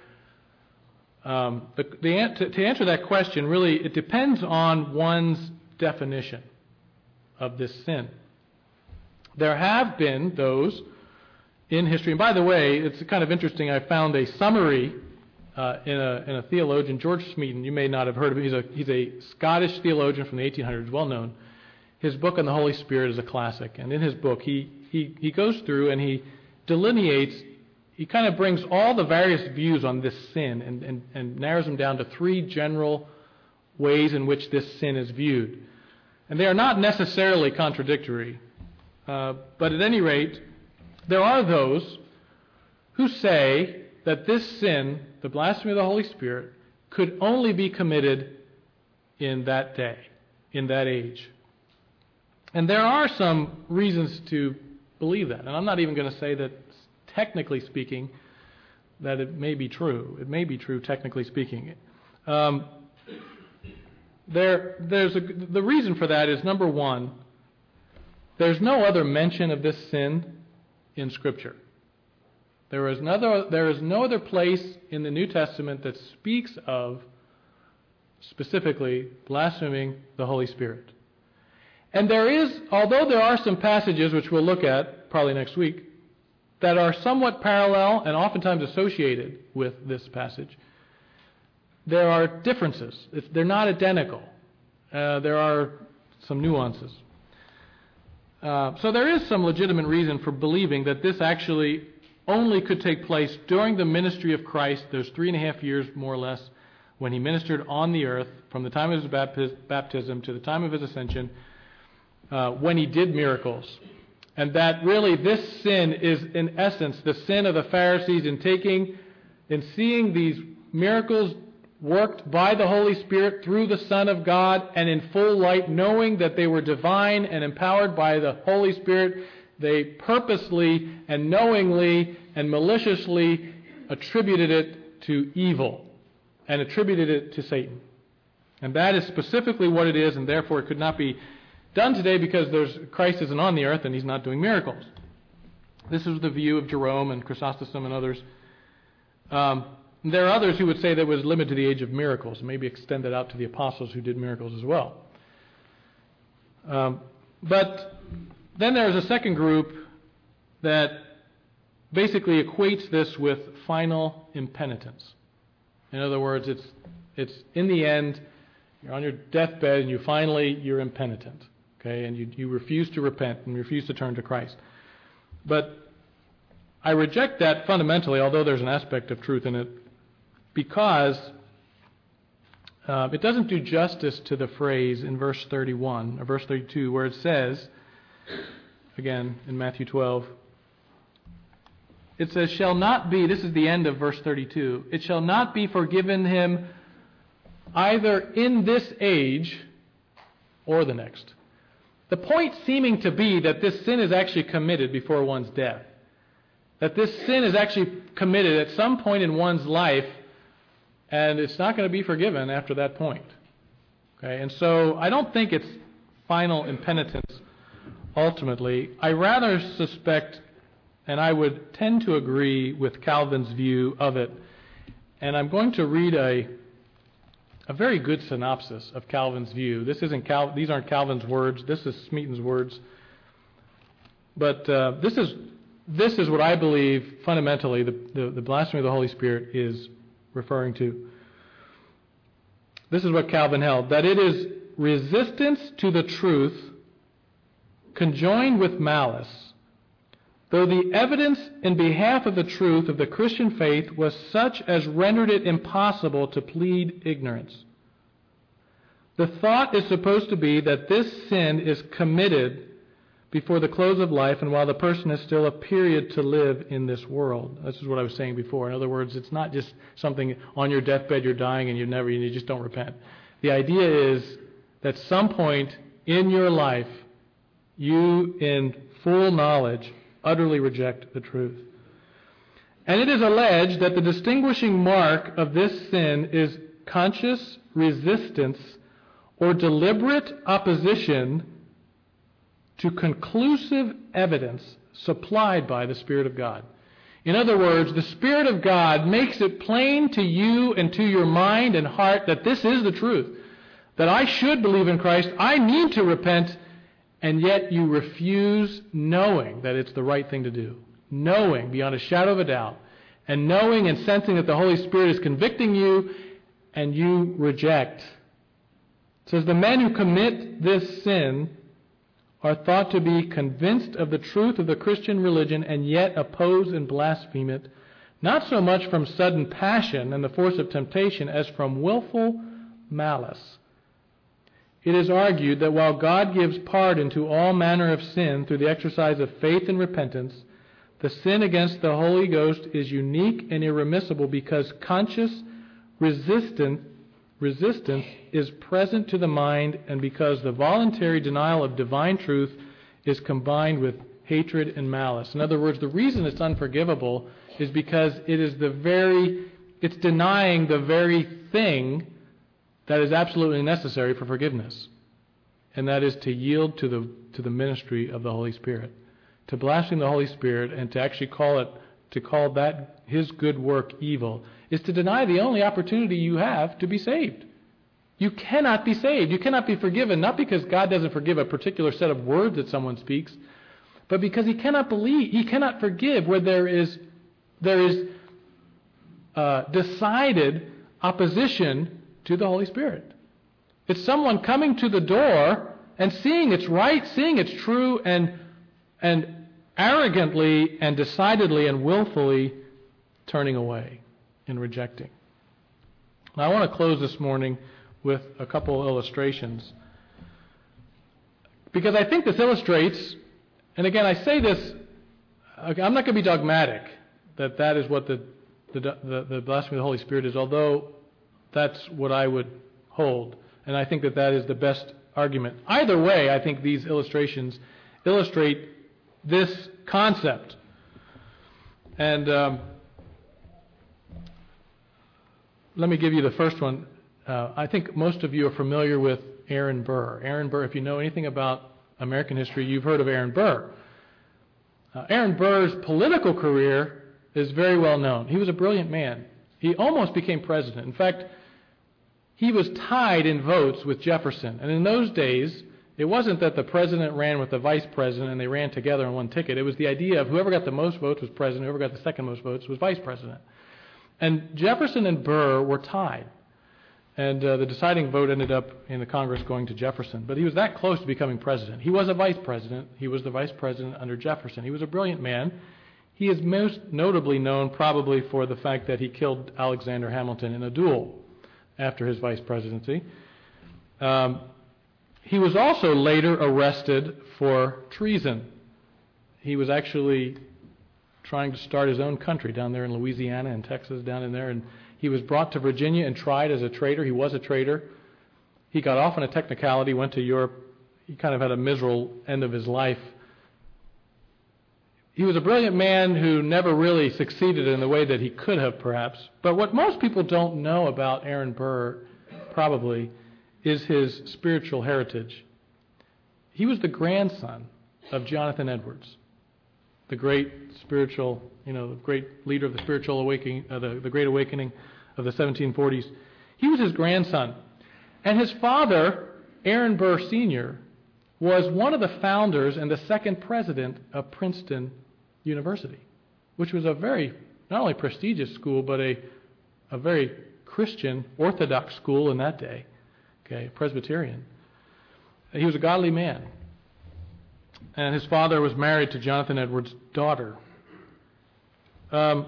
To answer that question, really, it depends on one's definition of this sin. There have been those in history, and by the way, it's kind of interesting. I found a summary in a theologian, George Smeaton. You may not have heard of him. He's a Scottish theologian from the 1800s, well known. His book on the Holy Spirit is a classic, and in his book he goes through and he delineates. He kind of brings all the various views on this sin and narrows them down to three general ways in which this sin is viewed. And they are not necessarily contradictory, but at any rate, there are those who say that this sin, the blasphemy of the Holy Spirit, could only be committed in that day, in that age. And there are some reasons to believe that. And I'm not even going to say that, technically speaking, that it may be true. It may be true, technically speaking. The reason for that is, number one, there's no other mention of this sin in Scripture. There is no other place in the New Testament that speaks of specifically blaspheming the Holy Spirit. And although there are some passages which we'll look at probably next week that are somewhat parallel and oftentimes associated with this passage, there are differences. They're not identical. There are some nuances. So there is some legitimate reason for believing that this actually only could take place during the ministry of Christ. There's 3.5 years, more or less, when he ministered on the earth, from the time of his baptism to the time of his ascension, when he did miracles. And that really this sin is, in essence, the sin of the Pharisees in seeing these miracles worked by the Holy Spirit through the Son of God and in full light, knowing that they were divine and empowered by the Holy Spirit. They purposely and knowingly and maliciously attributed it to evil and attributed it to Satan. And that is specifically what it is, and therefore it could not be done today because Christ isn't on the earth and he's not doing miracles. This is the view of Jerome and Chrysostom and others. There are others who would say that it was limited to the age of miracles, maybe extend that out to the apostles who did miracles as well. But then there's a second group that basically equates this with final impenitence. In other words, it's in the end, you're on your deathbed and you're impenitent. Okay, and you refuse to repent and refuse to turn to Christ. But I reject that fundamentally, although there's an aspect of truth in it, because it doesn't do justice to the phrase in verse 31 or verse 32 where it says, again in Matthew 12, it says, shall not be, this is the end of verse 32, it shall not be forgiven him either in this age or the next. The point seeming to be that this sin is actually committed before one's death. that this sin is actually committed at some point in one's life, and it's not going to be forgiven after that point. Okay, and so I don't think it's final impenitence ultimately. I rather suspect, and I would tend to agree with Calvin's view of it, and I'm going to read a very good synopsis of Calvin's view. These aren't Calvin's words. This is Smeaton's words. But this is what I believe fundamentally the blasphemy of the Holy Spirit is referring to. This is what Calvin held, that it is resistance to the truth conjoined with malice, though the evidence in behalf of the truth of the Christian faith was such as rendered it impossible to plead ignorance. The thought is supposed to be that this sin is committed before the close of life and while the person has still a period to live in this world. This is what I was saying before. In other words, it's not just something on your deathbed you're dying and you just don't repent. The idea is that some point in your life, you, in full knowledge, utterly reject the truth. And it is alleged that the distinguishing mark of this sin is conscious resistance or deliberate opposition to conclusive evidence supplied by the Spirit of God. In other words, the Spirit of God makes it plain to you and to your mind and heart that this is the truth, that I should believe in Christ, I need to repent, and yet you refuse knowing that it's the right thing to do, knowing beyond a shadow of a doubt, and knowing and sensing that the Holy Spirit is convicting you, and you reject. It says the men who commit this sin are thought to be convinced of the truth of the Christian religion and yet oppose and blaspheme it, not so much from sudden passion and the force of temptation as from willful malice. It is argued that while God gives pardon to all manner of sin through the exercise of faith and repentance, the sin against the Holy Ghost is unique and irremissible because conscious resistance is present to the mind and because the voluntary denial of divine truth is combined with hatred and malice. In other words, the reason it's unforgivable is because it's denying the very thing that is absolutely necessary for forgiveness, and that is to yield to the ministry of the Holy Spirit, to blaspheme the Holy Spirit, and to actually call that His good work evil, is to deny the only opportunity you have to be saved. You cannot be saved. You cannot be forgiven, not because God doesn't forgive a particular set of words that someone speaks, but because He cannot forgive where there is decided opposition to the Holy Spirit. It's someone coming to the door and seeing it's right, seeing it's true, and arrogantly and decidedly and willfully turning away and rejecting. Now, I want to close this morning with a couple illustrations, because I think this illustrates, and again I say this, I'm not going to be dogmatic that is what the blasphemy of the Holy Spirit is, although that's what I would hold, and I think that is the best argument. Either way, I think these illustrations illustrate this concept. And let me give you the first one. I think most of you are familiar with Aaron Burr. Aaron Burr, if you know anything about American history, you've heard of Aaron Burr. Aaron Burr's political career is very well known. He was a brilliant man. He almost became president. In fact, he was tied in votes with Jefferson. And in those days, it wasn't that the president ran with the vice president and they ran together on one ticket. It was the idea of whoever got the most votes was president, whoever got the second most votes was vice president. And Jefferson and Burr were tied. And the deciding vote ended up in the Congress going to Jefferson. But he was that close to becoming president. He was a vice president. He was the vice president under Jefferson. He was a brilliant man. He is most notably known probably for the fact that he killed Alexander Hamilton in a duel after his vice presidency. He was also later arrested for treason. He was actually trying to start his own country down there in Louisiana and Texas, down in there, and he was brought to Virginia and tried as a traitor. He was a traitor. He got off on a technicality, went to Europe. He kind of had a miserable end of his life. He was a brilliant man who never really succeeded in the way that he could have, perhaps. But what most people don't know about Aaron Burr, probably, is his spiritual heritage. He was the grandson of Jonathan Edwards, the great spiritual, the great leader of the spiritual awakening, the Great Awakening of the 1740s. He was his grandson. And his father, Aaron Burr Sr., was one of the founders and the second president of Princeton University, which was a very, not only prestigious school, but a very Christian, Orthodox school in that day, Presbyterian. He was a godly man. And his father was married to Jonathan Edwards' daughter. And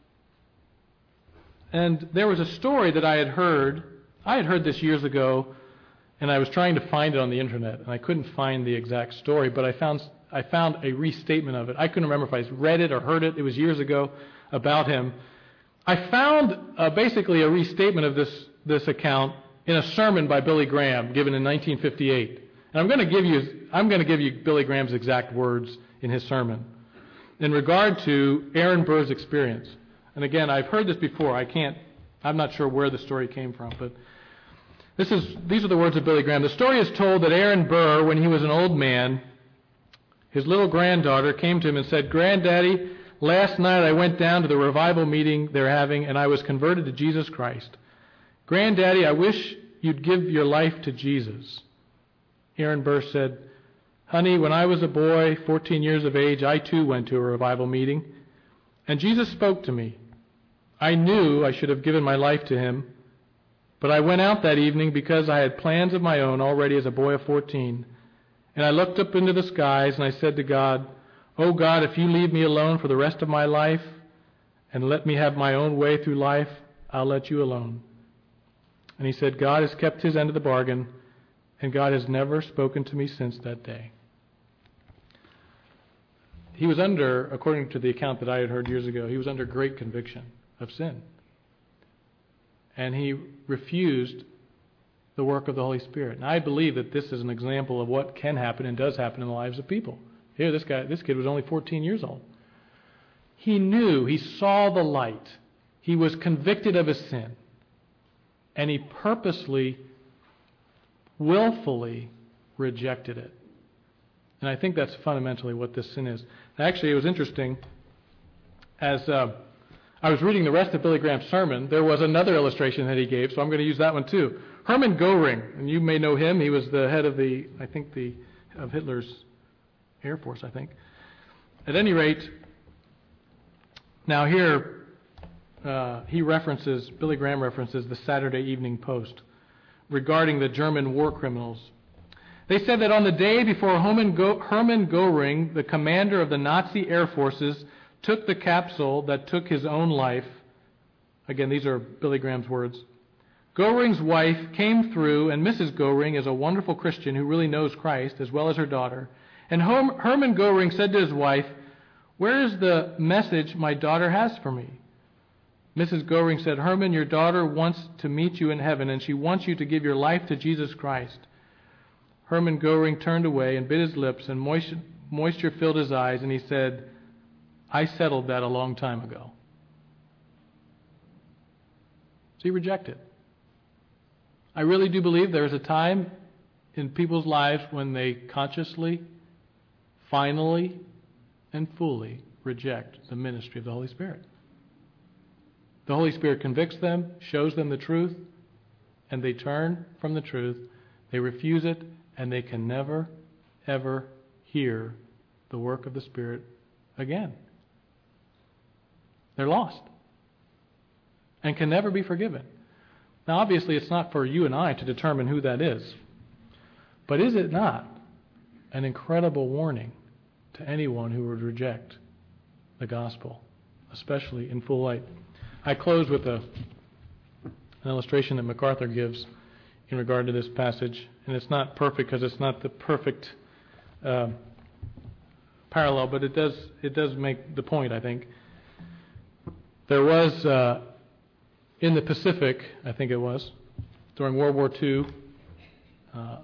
there was a story that I had heard. I had heard this years ago, and I was trying to find it on the internet, and I couldn't find the exact story, but I found a restatement of it. I couldn't remember if I read it or heard it. It was years ago about him. I found basically a restatement of this account in a sermon by Billy Graham given in 1958. And I'm going to give you Billy Graham's exact words in his sermon in regard to Aaron Burr's experience. And again, I've heard this before. I'm not sure where the story came from, but these are the words of Billy Graham. The story is told that Aaron Burr, when he was an old man, his little granddaughter came to him and said, "Granddaddy, last night I went down to the revival meeting they're having, and I was converted to Jesus Christ. Granddaddy, I wish you'd give your life to Jesus." Aaron Burr said, "Honey, when I was a boy, 14 years of age, I too went to a revival meeting, and Jesus spoke to me. I knew I should have given my life to him, but I went out that evening because I had plans of my own already as a boy of 14. And I looked up into the skies and I said to God, 'Oh God, if you leave me alone for the rest of my life and let me have my own way through life, I'll let you alone.' And he said, God has kept his end of the bargain, and God has never spoken to me since that day." He was under, according to the account that I had heard years ago, he was under great conviction of sin. And he refused the work of the Holy Spirit. And I believe that this is an example of what can happen and does happen in the lives of people. Here, this kid was only 14 years old. He knew, he saw the light. He was convicted of his sin. And he purposely, willfully rejected it. And I think that's fundamentally what this sin is. Actually, it was interesting. As I was reading the rest of Billy Graham's sermon, there was another illustration that he gave, so I'm going to use that one too. Hermann Goering, and you may know him. He was the head of of Hitler's Air Force, I think. At any rate, now here Billy Graham references the Saturday Evening Post regarding the German war criminals. They said that on the day before Hermann Goering, the commander of the Nazi air forces, took the capsule that took his own life. Again, these are Billy Graham's words. Goering's wife came through, and Mrs. Goering is a wonderful Christian who really knows Christ, as well as her daughter. And Hermann Goering said to his wife, "Where is the message my daughter has for me?" Mrs. Goering said, "Hermann, your daughter wants to meet you in heaven, and she wants you to give your life to Jesus Christ." Hermann Goering turned away and bit his lips, and moisture filled his eyes, and he said, "I settled that a long time ago." So he rejected. I really do believe there is a time in people's lives when they consciously, finally, and fully reject the ministry of the Holy Spirit. The Holy Spirit convicts them, shows them the truth, and they turn from the truth, they refuse it, and they can never, ever hear the work of the Spirit again. They're lost and can never be forgiven. Now, obviously, it's not for you and I to determine who that is. But is it not an incredible warning to anyone who would reject the gospel, especially in full light? I close with an illustration that MacArthur gives in regard to this passage. And it's not perfect because it's not the perfect parallel, but it does make the point, I think. There was, in the Pacific, I think it was, during World War II,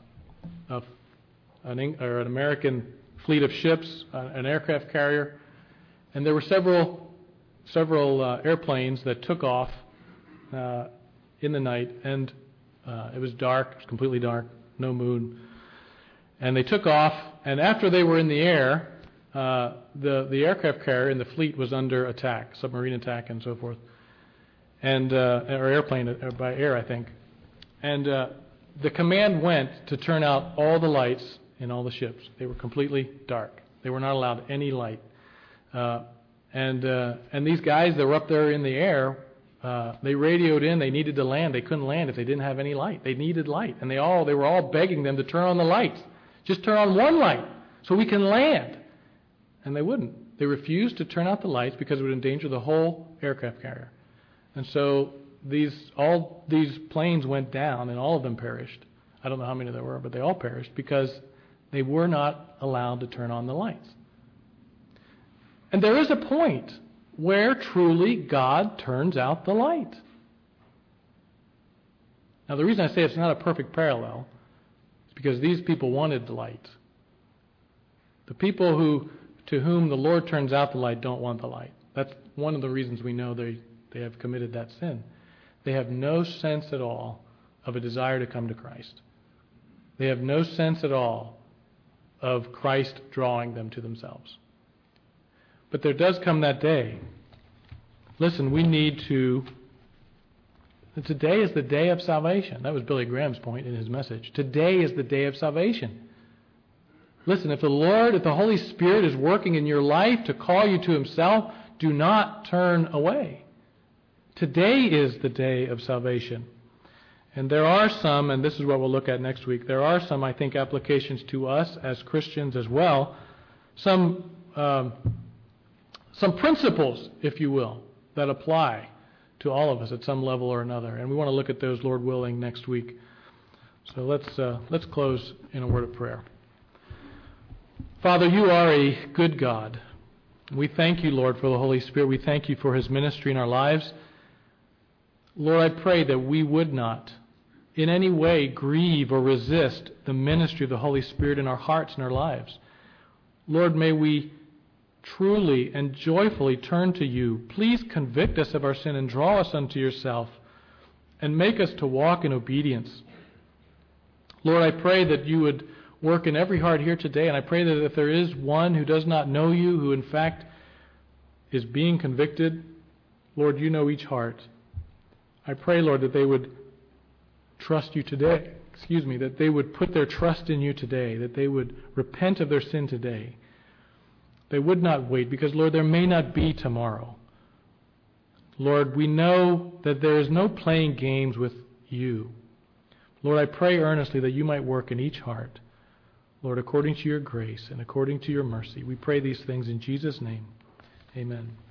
an American fleet of ships, an aircraft carrier, And there were several airplanes that took off in the night, and it was dark, completely dark, no moon. And they took off, and after they were in the air, the aircraft carrier in the fleet was under attack, submarine attack and so forth, and or airplane by air, I think. And the command went to turn out all the lights in all the ships. They were completely dark. They were not allowed any light. And these guys that were up there in the air, they radioed in. They needed to land. They couldn't land if they didn't have any light. They needed light, and they were all begging them to turn on the lights. Just turn on one light so we can land. And they wouldn't. They refused to turn out the lights because it would endanger the whole aircraft carrier. And so all these planes went down, and all of them perished. I don't know how many there were, but they all perished because they were not allowed to turn on the lights. And there is a point where truly God turns out the light. Now, the reason I say it's not a perfect parallel is because these people wanted the light. The people to whom the Lord turns out the light don't want the light. That's one of the reasons we know they have committed that sin. They have no sense at all of a desire to come to Christ. They have no sense at all of Christ drawing them to themselves. But there does come that day. Listen, we need to... Today is the day of salvation. That was Billy Graham's point in his message. Today is the day of salvation. Listen, if the Holy Spirit is working in your life to call you to Himself, do not turn away. Today is the day of salvation. And there are some, and this is what we'll look at next week, there are some, I think, applications to us as Christians as well. Some principles, if you will, that apply to all of us at some level or another. And we want to look at those, Lord willing, next week. So let's close in a word of prayer. Father, you are a good God. We thank you, Lord, for the Holy Spirit. We thank you for His ministry in our lives. Lord, I pray that we would not in any way grieve or resist the ministry of the Holy Spirit in our hearts and our lives. Lord, may we truly and joyfully turn to you. Please convict us of our sin and draw us unto yourself and make us to walk in obedience. Lord, I pray that you would work in every heart here today, and I pray that if there is one who does not know you, who in fact is being convicted, Lord, you know each heart. I pray, Lord, that they would trust you today. That they would put their trust in you today, that they would repent of their sin today. They would not wait because, Lord, there may not be tomorrow. Lord, we know that there is no playing games with you. Lord, I pray earnestly that you might work in each heart. Lord, according to your grace and according to your mercy. We pray these things in Jesus' name. Amen.